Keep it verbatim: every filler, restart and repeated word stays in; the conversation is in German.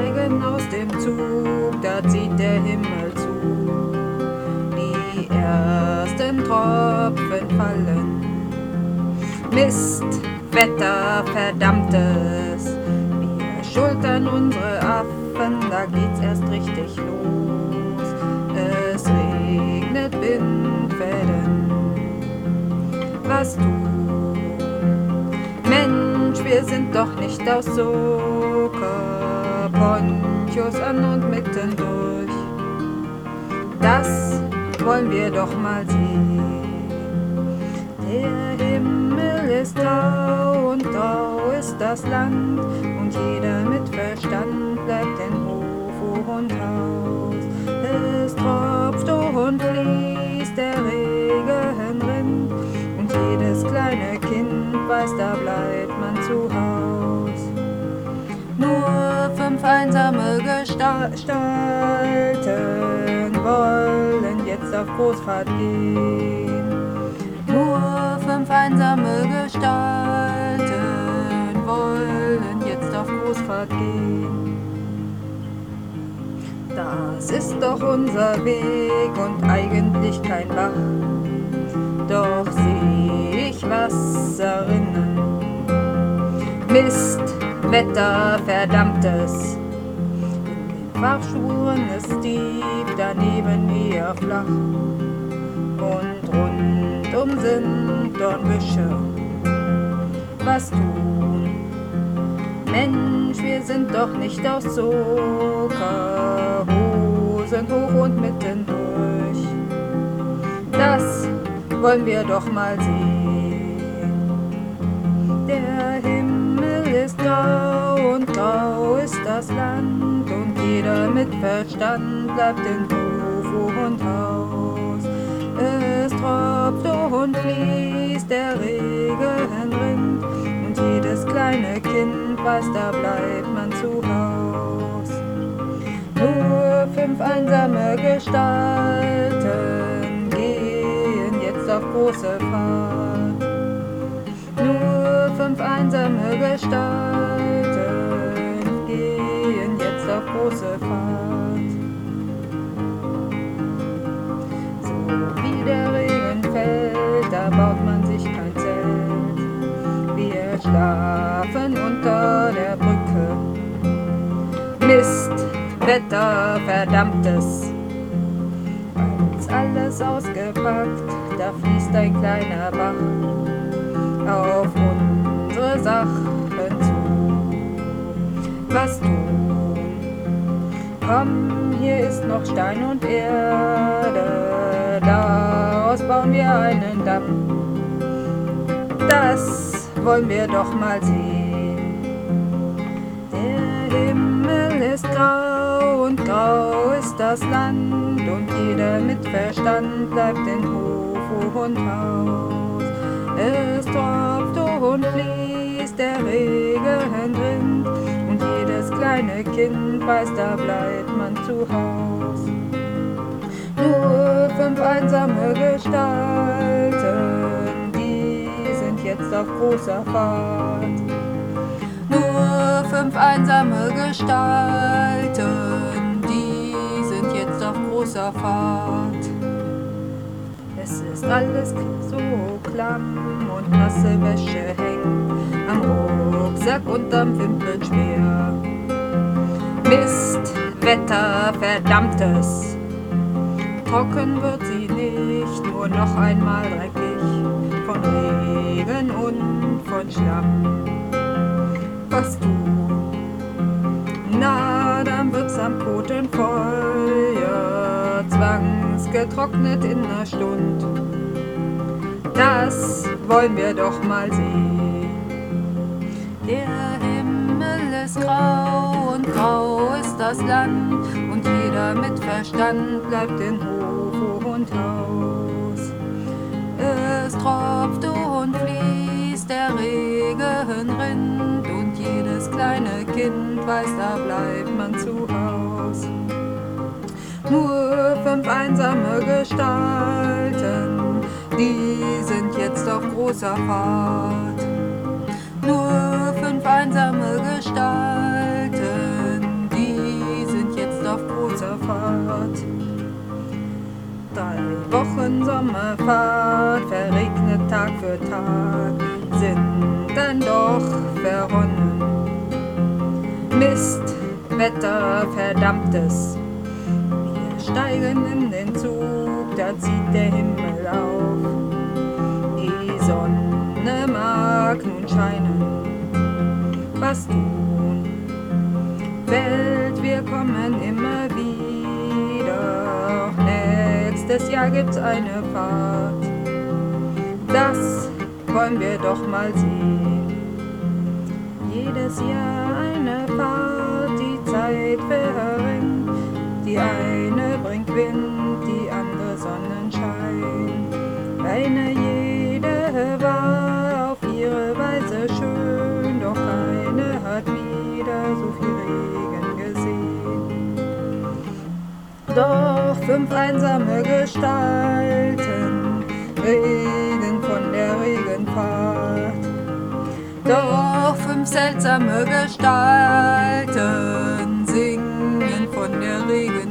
steigen aus dem Zug, da zieht der Himmel zu. Die ersten Tropfen fallen. Mist, Wetter, verdammtes. Wir schultern unsere Affen, da geht's erst richtig los. Es regnet Bindfäden. Was tun? Mensch, wir sind doch nicht aus Zucker. Ponchos an und mittendurch. Das wollen wir doch mal sehen. Der Himmel ist grau und grau ist das Land und jeder mit Verstand bleibt in Hof und Haus. Es tropft und fließt, der Regen rinnt und jedes kleine Kind weiß, da bleibt man zu Haus. Nur fünf einsame Gestalten wollen jetzt auf Großfahrt gehen. Nur fünf einsame Gestalten wollen jetzt auf Großfahrt gehen. Das ist doch unser Weg und eigentlich kein Bach. Doch seh ich Wasserinnen. Mist, Wetter, verdammtes. In den Fahrspuren ist tief, daneben eher flach. Und rundum sind Dornbüsche. Was tun? Mensch, wir sind doch nicht aus Zucker. Hosen hoch und mittendurch. Das wollen wir doch mal sehen. Der Himmel ist grau und grau ist das Land und jeder mit Verstand bleibt in Hof und Haus. Es tropft und fließt, der Regen rinnt und jedes kleine Kind weiß, da bleibt man zu Haus. Nur fünf einsame Gestalten gehen jetzt auf große Fahrt. Nur fünf einsame Gestalten gehen jetzt auf große Fahrt. So wie der Regen fällt, da baut man sich kein Zelt. Wir schlafen unter der Brücke. Mist, Wetter, verdammtes. Als alles ausgepackt, da fließt ein kleiner Bach auf unsere Sachen zu. Was tun? Komm, hier ist noch Stein und Erde, daraus bauen wir einen Damm. Das wollen wir doch mal sehen. Der Himmel ist grau und grau ist das Land und jeder mit Verstand bleibt in Hof und Haus. Es tropft und fließt, der Regen rinnt und jedes kleine Kind weiß, da bleibt man zu Haus. Nur fünf einsame Gestalten, die sind jetzt auf großer Fahrt. Nur fünf einsame Gestalten, die sind jetzt auf großer Fahrt. Es ist alles so klamm und nasse Wäsche hängt am Rucksack und am Wimpelschwer. Mist, Wetter, verdammtes. Trocken wird sie nicht, nur noch einmal dreckig von Regen und von Schlamm. Was tun? Na, dann wird's am Kotenfeuer zwangsgetrocknet in ner Stund. Das wollen wir doch mal sehen. Der Himmel ist grau und grau ist das Land und jeder mit Verstand bleibt in Hof und Haus. Es tropft und fließt, der Regen rinnt und jedes kleine Kind weiß, da bleibt man zu Haus. Nur fünf einsame Gestalten, die sind jetzt auf großer Fahrt. Nur fünf einsame Gestalten, die dann doch verronnen. Mist, Wetter, verdammtes. Wir steigen in den Zug, da zieht der Himmel auf. Die Sonne mag nun scheinen. Was tun? Welt, wir kommen immer wieder. Auch nächstes Jahr gibt's eine Fahrt. Das wollen wir doch mal sehen. Jedes Jahr eine Fahrt, die Zeit verringt. Die eine bringt Wind, die andere Sonnenschein. Eine jede war auf ihre Weise schön, doch keine hat wieder so viel Regen gesehen. Doch fünf einsame Gestalten reden von der Regenfahrt. Doch fünf seltsame Gestalten singen von der Regenfahrt.